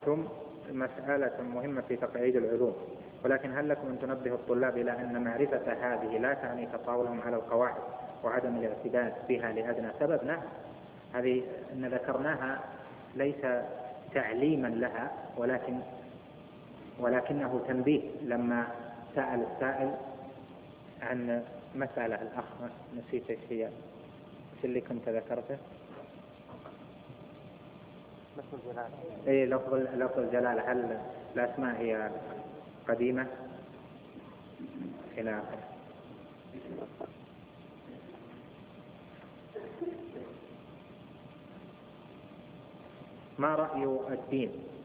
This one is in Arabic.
ثم مسألة مهمة في تقعيد العلوم، ولكن هل لكم أن تنبه الطلاب إلى أن معرفة هذه لا تعني تطاولهم على القواعد وعدم الاعتداد بها لأدنى سبب؟ نعم، هذه أن ذكرناها ليس تعليما لها ولكنه تنبيه. لما سأل السائل عن مسألة، الأخ نسيت ايش هي، ايش اللي كنت ذكرته؟ لفظ الجلالة، هل الأسماء هي قديمة إلى آخره. ما رأي الدين